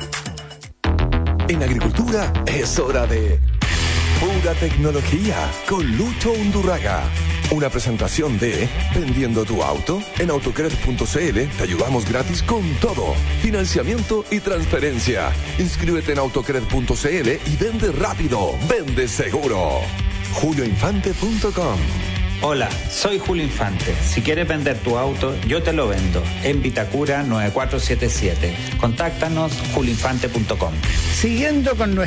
En agricultura es hora de Pura Tecnología con Lucho Undurraga. Una presentación de Vendiendo tu auto. En autocred.cl te ayudamos gratis con todo. Financiamiento y transferencia. Inscríbete en autocred.cl y vende rápido. Vende seguro. julioinfante.com. Hola, soy Julio Infante. Si quieres vender tu auto, yo te lo vendo. En Vitacura 9477. Contáctanos julioinfante.com. Siguiendo con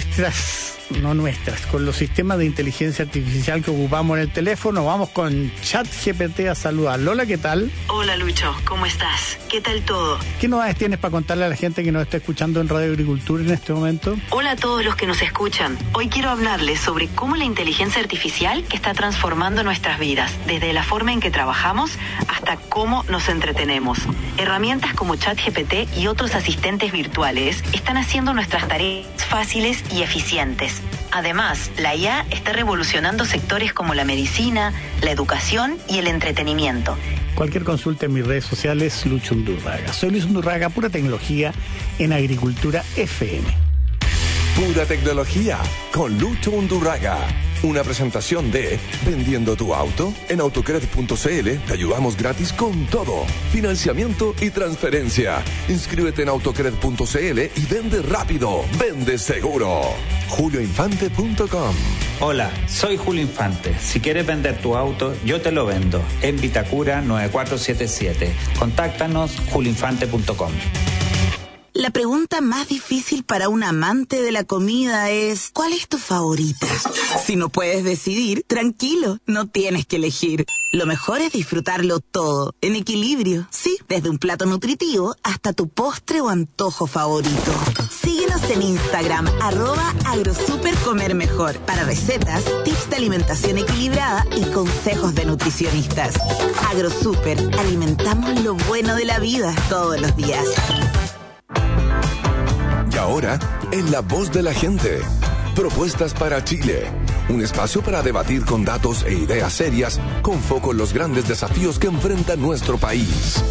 con los sistemas de inteligencia artificial que ocupamos en el teléfono, vamos con ChatGPT a saludar. Lola, ¿qué tal? Hola Lucho, ¿cómo estás? ¿Qué tal todo? ¿Qué novedades tienes para contarle a la gente que nos está escuchando en Radio Agricultura en este momento? Hola a todos los que nos escuchan. Hoy quiero hablarles sobre cómo la inteligencia artificial está transformando nuestras vidas, desde la forma en que trabajamos hasta cómo nos entretenemos. Herramientas como ChatGPT y otros asistentes virtuales están haciendo nuestras tareas fáciles y eficientes. Además, la IA está revolucionando sectores como la medicina, la educación y el entretenimiento. Cualquier consulta en mis redes sociales, Lucho Undurraga. Soy Luis Undurraga, Pura Tecnología en Agricultura FM. Pura Tecnología con Lucho Undurraga. Una presentación de Vendiendo tu auto. En autocred.cl te ayudamos gratis con todo. Financiamiento y transferencia. Inscríbete en autocred.cl y vende rápido. Vende seguro. julioinfante.com. Hola, soy Julio Infante. Si quieres vender tu auto, yo te lo vendo. En Vitacura 9477. Contáctanos julioinfante.com. La pregunta más difícil para un amante de la comida es, ¿cuál es tu favorita? Si no puedes decidir, tranquilo, no tienes que elegir. Lo mejor es disfrutarlo todo, en equilibrio. Sí, desde un plato nutritivo hasta tu postre o antojo favorito. Síguenos en Instagram, @agrosupercomermejor, para recetas, tips de alimentación equilibrada y consejos de nutricionistas. Agrosuper, alimentamos lo bueno de la vida todos los días. Y ahora, en La Voz de la Gente, Propuestas para Chile. Un espacio para debatir con datos e ideas serias, con foco en los grandes desafíos que enfrenta nuestro país.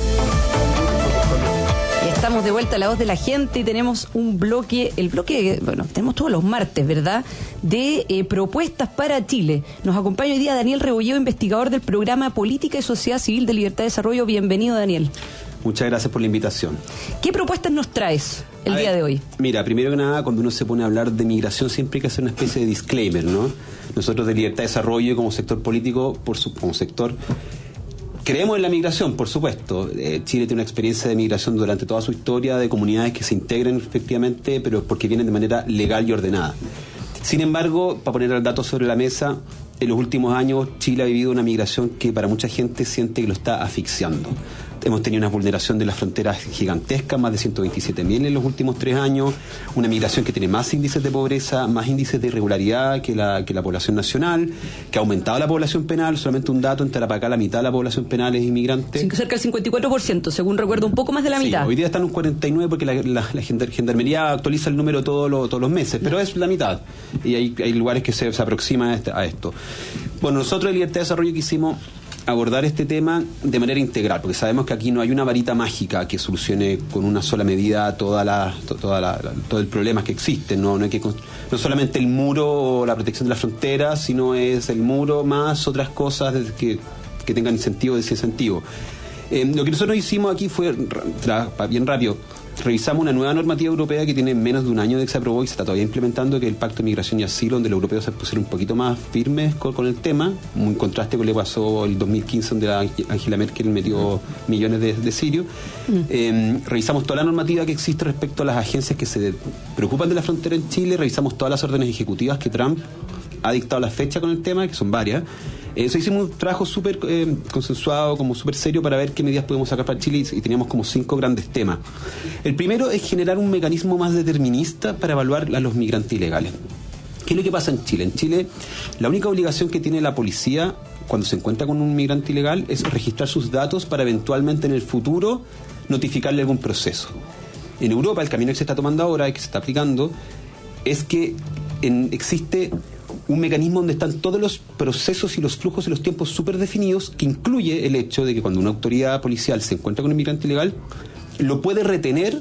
Y estamos de vuelta a La Voz de la Gente y tenemos un bloque, tenemos todos los martes, ¿verdad?, de propuestas para Chile. Nos acompaña hoy día Daniel Rebolledo, investigador del programa Política y Sociedad Civil de Libertad de Desarrollo. Bienvenido, Daniel. Muchas gracias por la invitación. ¿Qué propuestas nos traes el día de hoy? Mira, primero que nada, cuando uno se pone a hablar de migración siempre hay que hacer una especie de disclaimer, ¿no? Nosotros de Libertad de Desarrollo, como sector político, como sector, creemos en la migración, por supuesto. Chile tiene una experiencia de migración durante toda su historia, de comunidades que se integran efectivamente, pero porque vienen de manera legal y ordenada. Sin embargo, para poner el dato sobre la mesa, en los últimos años Chile ha vivido una migración que para mucha gente siente que lo está asfixiando. Hemos tenido una vulneración de las fronteras gigantesca, más de 127.000 en los últimos 3 años, una migración que tiene más índices de pobreza, más índices de irregularidad que la población nacional, que ha aumentado la población penal. Solamente un dato, en Tarapacá la mitad de la población penal es inmigrante. Cerca del 54%, según recuerdo, un poco más de la mitad. Hoy día están un 49% porque la Gendarmería actualiza el número todos los meses, pero es la mitad. Y hay lugares que se aproximan a esto. Bueno, nosotros de Libertad de Desarrollo quisimos abordar este tema de manera integral, porque sabemos que aquí no hay una varita mágica que solucione con una sola medida todo el problema que existe. No solamente el muro o la protección de la frontera, sino es el muro más otras cosas que tengan incentivo, desincentivo. Lo que nosotros hicimos aquí fue, bien rápido, revisamos una nueva normativa europea que tiene menos de un año de que se aprobó y se está todavía implementando, que es el Pacto de Migración y Asilo, donde los europeos se pusieron un poquito más firmes con el tema, muy en contraste con lo que pasó el 2015, donde Angela Merkel metió millones de sirios. Revisamos toda la normativa que existe respecto a las agencias que se preocupan de la frontera en Chile, revisamos todas las órdenes ejecutivas que Trump ha dictado la fecha con el tema, que son varias. Eso hicimos un trabajo súper consensuado, como súper serio, para ver qué medidas podemos sacar para Chile, y teníamos como 5 grandes temas. El primero es generar un mecanismo más determinista para evaluar a los migrantes ilegales. ¿Qué es lo que pasa en Chile? En Chile, la única obligación que tiene la policía cuando se encuentra con un migrante ilegal es registrar sus datos para eventualmente en el futuro notificarle algún proceso. En Europa, el camino que se está tomando ahora y que se está aplicando es que existe un mecanismo donde están todos los procesos y los flujos y los tiempos súper definidos, que incluye el hecho de que cuando una autoridad policial se encuentra con un inmigrante ilegal, lo puede retener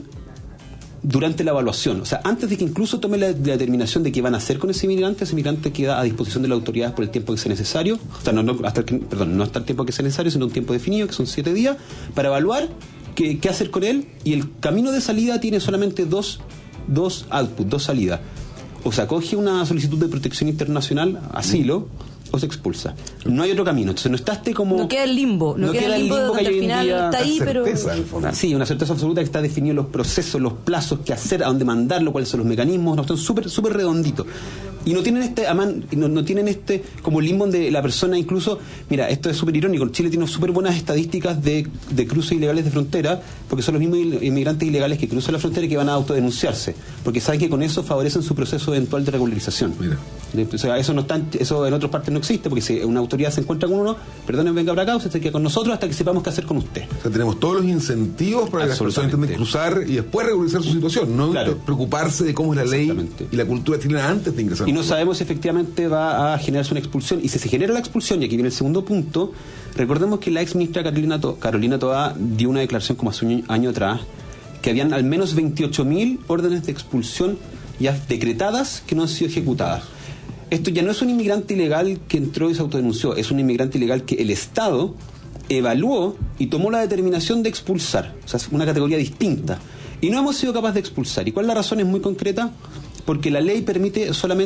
durante la evaluación. O sea, antes de que incluso tome la determinación de qué van a hacer con ese inmigrante queda a disposición de la autoridad por el tiempo que sea necesario. O sea, no hasta el tiempo que sea necesario, sino un tiempo definido, que son 7 días, para evaluar qué hacer con él. Y el camino de salida tiene solamente dos outputs, 2 salidas. O se acoge una solicitud de protección internacional, asilo, o se expulsa. No hay otro camino. Entonces no está no queda el limbo. No queda el limbo donde al final está ahí, pero... Sí, una certeza absoluta que está definido los procesos, los plazos, qué hacer, a dónde mandarlo, cuáles son los mecanismos. No, están súper redonditos. Y no tienen no tienen como limbo donde la persona incluso... Mira, esto es súper irónico. Chile tiene súper buenas estadísticas de cruces ilegales de frontera, porque son los mismos inmigrantes ilegales que cruzan la frontera y que van a autodenunciarse, porque saben que con eso favorecen su proceso eventual de regularización. Mira. O sea, eso en otras partes no existe, porque si una autoridad se encuentra con uno, perdonen, venga para acá, usted se queda con nosotros hasta que sepamos qué hacer con usted. O sea, tenemos todos los incentivos para que las personas intenten cruzar y después regularizar su situación, no preocuparse de cómo es la ley y la cultura chilena antes de ingresar. Y no sabemos si efectivamente va a generarse una expulsión, y si se genera la expulsión, y aquí viene el segundo punto, recordemos que la ex ministra Carolina Toá dio una declaración como hace un año atrás, que habían al menos 28.000 órdenes de expulsión ya decretadas que no han sido ejecutadas. Esto ya no es un inmigrante ilegal que entró y se autodenunció, es un inmigrante ilegal que el Estado evaluó y tomó la determinación de expulsar. O sea, es una categoría distinta. Y no hemos sido capaces de expulsar. ¿Y cuál es la razón? Es muy concreta. Porque la ley permite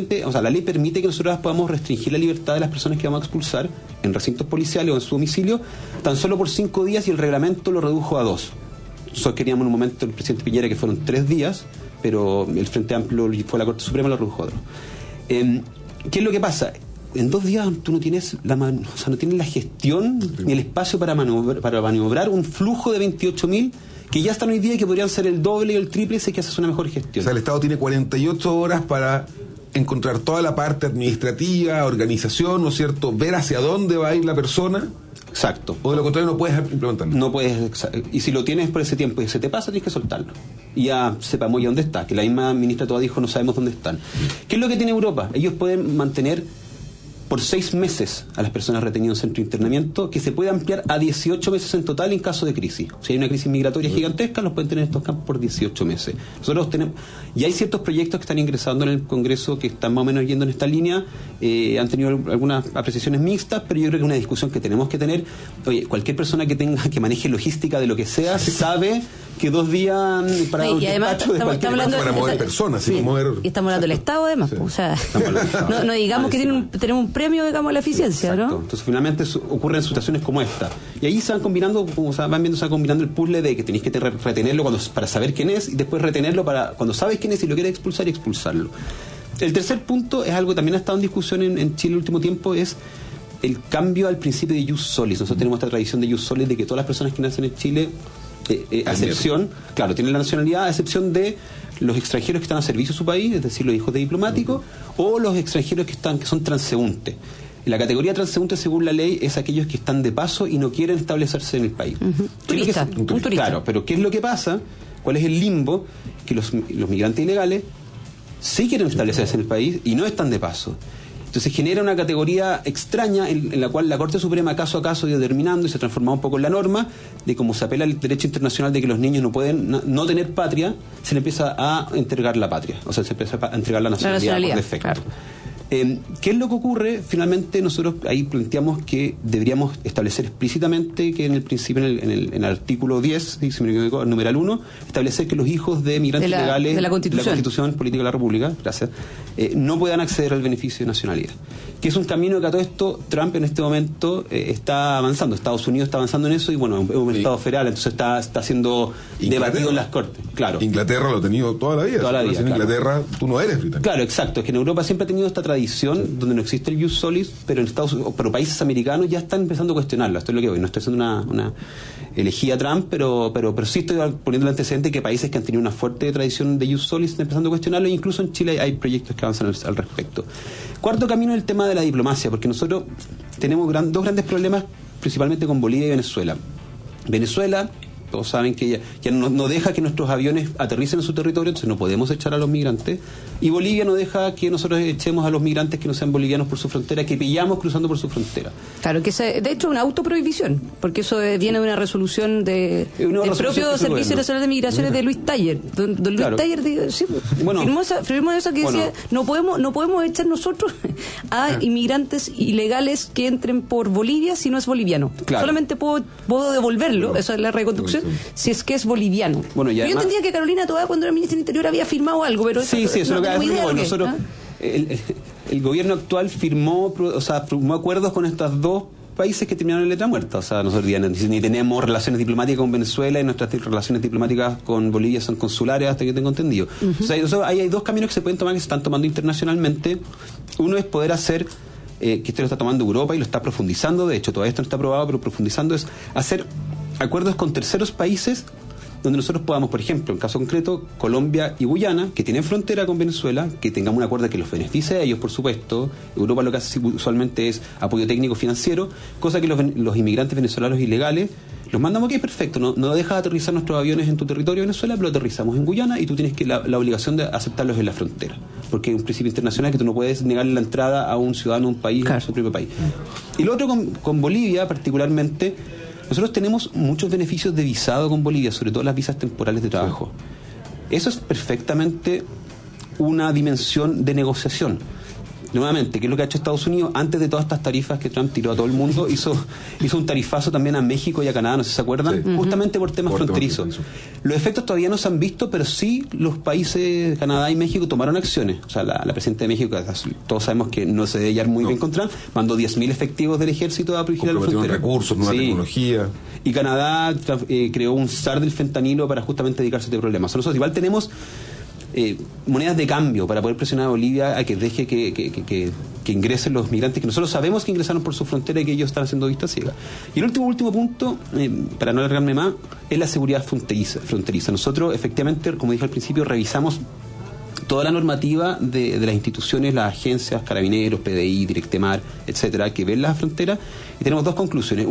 que nosotros podamos restringir la libertad de las personas que vamos a expulsar en recintos policiales o en su domicilio tan solo por 5 días, y el reglamento lo redujo a 2. Nosotros queríamos en un momento el presidente Piñera que fueron 3 días, pero el Frente Amplio fue a la Corte Suprema y lo redujo a 2. ¿Qué es lo que pasa? En 2 días tú no tienes no tienes la gestión ni el espacio para maniobrar un flujo de 28.000 que ya están hoy día y que podrían ser el doble y el triple si que haces una mejor gestión. O sea, el Estado tiene 48 horas para encontrar toda la parte administrativa, organización, ¿no es cierto? Ver hacia dónde va a ir la persona. Exacto. O de lo contrario no puedes implementarlo. No puedes, y si lo tienes por ese tiempo y se te pasa, tienes que soltarlo. Y ya sepamos ya dónde está, que la misma ministra todavía dijo, no sabemos dónde están. ¿Qué es lo que tiene Europa? Ellos pueden mantener por 6 meses a las personas retenidas en centro de internamiento, que se puede ampliar a 18 meses en total en caso de crisis. Si hay una crisis migratoria gigantesca, los pueden tener en estos campos por 18 meses. Nosotros tenemos, y hay ciertos proyectos que están ingresando en el Congreso que están más o menos yendo en esta línea, han tenido algunas apreciaciones mixtas, pero yo creo que es una discusión que tenemos que tener. Oye, cualquier persona que maneje logística de lo que sea, sabe que 2 días para y además estamos hablando para mover personas, y estamos hablando del Estado además, o sea, no digamos que tenemos un premio, digamos, a la eficiencia. Exacto. ¿no? Entonces finalmente ocurren situaciones como esta, y ahí se van combinando, se va combinando el puzzle de que tenéis que retenerlo para saber quién es, y después retenerlo para cuando sabes quién es y lo quieres expulsar, y expulsarlo. El tercer punto es algo que también ha estado en discusión en Chile el último tiempo, es el cambio al principio de ius solis. Nosotros tenemos esta tradición de ius solis, de que todas las personas que nacen en Chile, a excepción, claro, tienen la nacionalidad, a excepción de los extranjeros que están a servicio de su país, es decir, los hijos de diplomáticos, o los extranjeros que son transeúntes. La categoría transeúnte, según la ley, es aquellos que están de paso y no quieren establecerse en el país. Turista, un turista. Claro, pero ¿qué es lo que pasa? ¿Cuál es el limbo? Que los migrantes ilegales sí quieren establecerse en el país y no están de paso. Entonces genera una categoría extraña en la cual la Corte Suprema caso a caso ha ido determinando, y se ha transformado un poco en la norma, de cómo se apela al derecho internacional de que los niños no pueden no tener patria, se le empieza a entregar la patria, o sea, se empieza a entregar la nacionalidad por defecto. Claro. ¿Qué es lo que ocurre? Finalmente nosotros ahí planteamos que deberíamos establecer explícitamente que en el principio, en el artículo 10, si me equivoco, el numeral 1, establecer que los hijos de migrantes legales de la Constitución Política de la República, gracias, no puedan acceder al beneficio de nacionalidad. Que es un camino que a todo esto Trump en este momento está avanzando. Estados Unidos está avanzando en eso y bueno, es un Estado federal, entonces está siendo debatido en las Cortes. Claro. Inglaterra lo ha tenido toda la vida. Toda la vida, en claro. Inglaterra tú no eres británico. Claro, exacto. Es que en Europa siempre ha tenido esta tradición donde no existe el jus solis, pero en pero países americanos ya están empezando a cuestionarlo. Esto es lo que voy. No estoy haciendo una elegía Trump, pero sí estoy poniendo el antecedente que países que han tenido una fuerte tradición de jus solis están empezando a cuestionarlo, e incluso en Chile hay proyectos que avanzan al respecto. Cuarto camino es el tema de la diplomacia, porque nosotros tenemos dos grandes problemas, principalmente con Bolivia y Venezuela. Venezuela, todos saben que ya no deja que nuestros aviones aterricen en su territorio, entonces no podemos echar a los migrantes. Y Bolivia no deja que nosotros echemos a los migrantes que no sean bolivianos por su frontera, que pillamos cruzando por su frontera. Claro, que de hecho es una autoprohibición, porque eso viene de una resolución del propio Servicio Nacional de Migraciones de Luis Taller. Don Luis Claro. Taller firmó esa que decía, no podemos echar nosotros a inmigrantes ilegales que entren por Bolivia si no es boliviano. Claro. Solamente puedo devolverlo, eso es la reconstrucción, si es que es boliviano. Bueno, yo entendía que Carolina Toá, cuando era ministra del Interior, había firmado algo, pero sí, eso es lo que nosotros el gobierno actual firmó acuerdos con estos dos países que terminaron en letra muerta. O sea, nosotros ni tenemos relaciones diplomáticas con Venezuela y nuestras relaciones diplomáticas con Bolivia son consulares, hasta que tengo entendido. O sea, hay dos caminos que se pueden tomar, que se están tomando internacionalmente. Uno es poder hacer, que esto lo está tomando Europa y lo está profundizando, de hecho todavía esto no está aprobado, pero profundizando, es hacer acuerdos con terceros países donde nosotros podamos, por ejemplo, en caso concreto, Colombia y Guyana, que tienen frontera con Venezuela, que tengamos un acuerdo que los beneficie a ellos, por supuesto. Europa lo que hace usualmente es apoyo técnico financiero, cosa que los inmigrantes venezolanos ilegales los mandamos, ok, perfecto, no dejas aterrizar nuestros aviones en tu territorio Venezuela, pero aterrizamos en Guyana y tú tienes la obligación de aceptarlos en la frontera, porque es un principio internacional que tú no puedes negarle la entrada a un ciudadano de un país, a su propio país. Y lo otro con Bolivia particularmente, nosotros tenemos muchos beneficios de visado con Bolivia, sobre todo las visas temporales de trabajo. Eso es perfectamente una dimensión de negociación. Nuevamente, ¿qué es lo que ha hecho Estados Unidos? Antes de todas estas tarifas que Trump tiró a todo el mundo, hizo un tarifazo también a México y a Canadá, no sé si se acuerdan, justamente por temas fronterizos. Los efectos todavía no se han visto, pero sí los países Canadá y México tomaron acciones. O sea, la presidenta de México, todos sabemos que no se debe hallar muy bien con Trump, mandó 10.000 efectivos del ejército a vigilar la frontera. Recursos, nueva tecnología. Y Canadá creó un SAR del fentanilo para justamente dedicarse a este problema. O sea, nosotros igual tenemos monedas de cambio para poder presionar a Bolivia a que deje que ingresen los migrantes que nosotros sabemos que ingresaron por su frontera y que ellos están haciendo vista ciega. Y el último punto, para no alargarme más, es la seguridad fronteriza. Nosotros efectivamente, como dije al principio, revisamos toda la normativa de las instituciones, las agencias, Carabineros, PDI, Directemar, etcétera, que ven las fronteras, y tenemos dos conclusiones.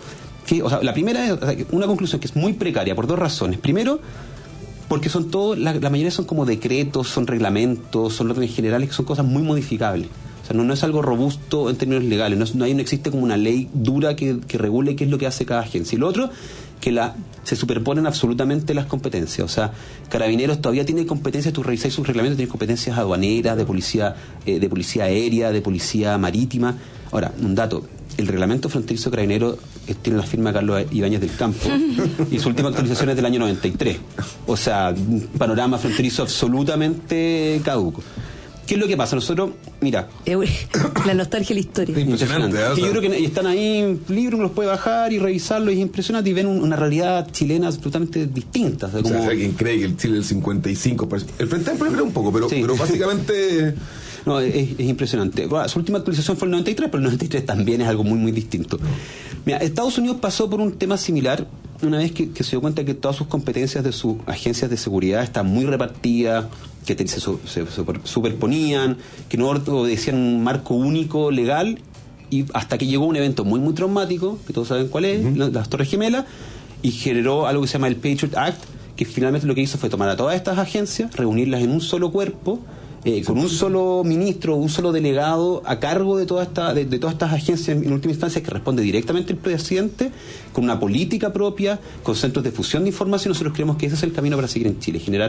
La primera es una conclusión que es muy precaria por dos razones. Primero, porque son todos, la mayoría son como decretos, son reglamentos, son órdenes generales, que son cosas muy modificables. O sea, no es algo robusto en términos legales, no existe como una ley dura que regule qué es lo que hace cada agencia. Y lo otro, que se superponen absolutamente las competencias. O sea, Carabineros todavía tiene competencias, tú revisáis sus reglamentos, tiene competencias aduaneras, de policía aérea, de policía marítima. Ahora, un dato. El reglamento fronterizo Carabinero tiene la firma de Carlos Ibáñez del Campo y su última actualización es del año 93. O sea, un panorama fronterizo absolutamente caduco. ¿Qué es lo que pasa? Nosotros, mira... La nostalgia de la historia. Impresionante. Yo creo que están ahí libros, uno los puede bajar y revisarlo, es impresionante, y ven una realidad chilena absolutamente distinta. O sea, alguien cree que el Chile del 55... El Frente Amplio cree un poco, pero básicamente... No, es impresionante. Bueno, su última actualización fue el 93, pero el 93 también es algo muy, muy distinto. Mira, Estados Unidos pasó por un tema similar una vez que se dio cuenta que todas sus competencias de sus agencias de seguridad están muy repartidas, que se superponían, que no obedecían un marco único legal, y hasta que llegó un evento muy, muy traumático, que todos saben cuál es, las Torres Gemelas, y generó algo que se llama el Patriot Act, que finalmente lo que hizo fue tomar a todas estas agencias, reunirlas en un solo cuerpo, con un solo ministro, un solo delegado a cargo de todas estas agencias en última instancia, que responde directamente el presidente, con una política propia, con centros de fusión de información. Nosotros creemos que ese es el camino para seguir en Chile, generar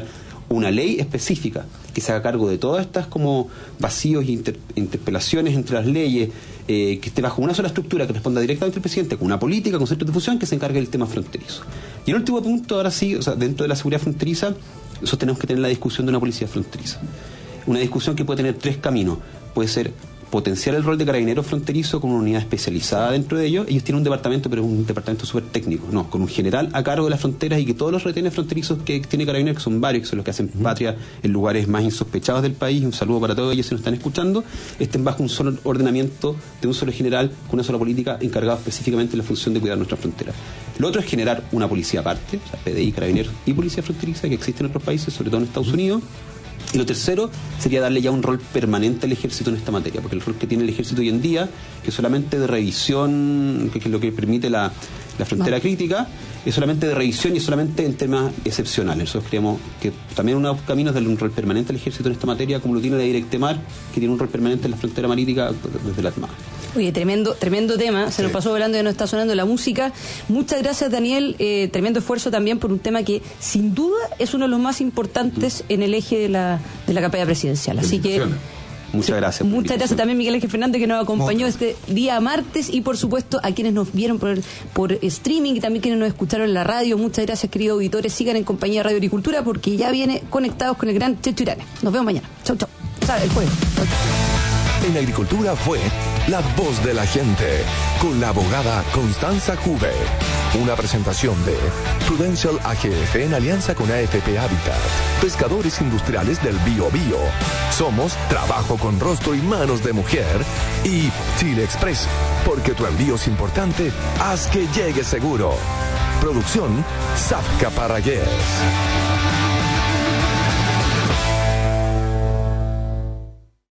una ley específica que se haga cargo de todas estas como vacíos e interpelaciones entre las leyes, que esté bajo una sola estructura que responda directamente al presidente, con una política, con centros de difusión que se encargue del tema fronterizo. Y el último punto, ahora sí, o sea, dentro de la seguridad fronteriza, nosotros tenemos que tener la discusión de una policía fronteriza. Una discusión que puede tener 3 caminos. Puede ser potenciar el rol de carabineros fronterizo con una unidad especializada dentro de ellos. Ellos tienen un departamento, pero es un departamento súper técnico, no, con un general a cargo de las fronteras, y que todos los retenes fronterizos que tiene carabineros, que son varios, que son los que hacen patria en lugares más insospechados del país, un saludo para todos ellos si nos están escuchando, estén bajo un solo ordenamiento de un solo general, con una sola política, encargado específicamente de la función de cuidar nuestra frontera. Lo otro es generar una policía aparte, o sea, PDI, carabineros y policía fronteriza, que existe en otros países, sobre todo en Estados Unidos. Y lo tercero sería darle ya un rol permanente al ejército en esta materia, porque el rol que tiene el ejército hoy en día, que solamente de revisión, que es lo que permite la frontera crítica, es solamente de revisión y solamente en temas excepcionales. Nosotros creemos que también uno de los caminos es darle un rol permanente al ejército en esta materia, como lo tiene la Directemar, que tiene un rol permanente en la frontera marítima desde la Armada. Oye, tremendo tema, se nos pasó volando y no está sonando la música. Muchas gracias, Daniel, tremendo esfuerzo también por un tema que sin duda es uno de los más importantes en el eje de la campaña presidencial. Así que muchas gracias. Muchas gracias también Miguel Ángel Fernández, que nos acompañó este día martes, y por supuesto a quienes nos vieron por streaming y también quienes nos escucharon en la radio. Muchas gracias, queridos auditores. Sigan en compañía de Radio Agricultura, porque ya viene Conectados con el gran Checho Irane. Nos vemos mañana. Chau. El jueves. En Agricultura fue La Voz de la Gente, con la abogada Constanza Juve. Una presentación de Prudential AGF en alianza con AFP Habitat, pescadores industriales del Bío Bío. Somos Trabajo con Rostro y Manos de Mujer, y Chile Express, porque tu envío es importante, haz que llegue seguro. Producción Zafka Parragués.